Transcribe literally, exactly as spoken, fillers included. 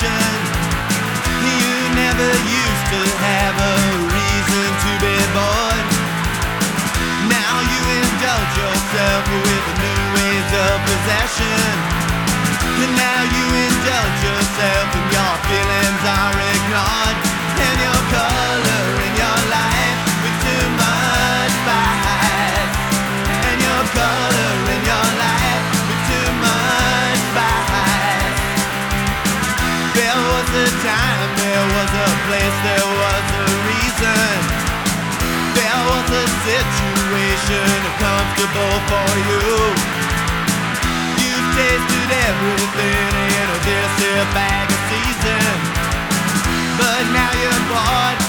possession. You never used to have a reason to be bored. Now you indulge yourself with new ways of possession. And now you indulge yourself and your feelings are ignored. And your color in your life with too much spice. And your color in your life with too much spice. There was a time, there was a place, there was a reason. There was a situation comfortable for you. You've tasted everything in this here bag of season, but now you're bored.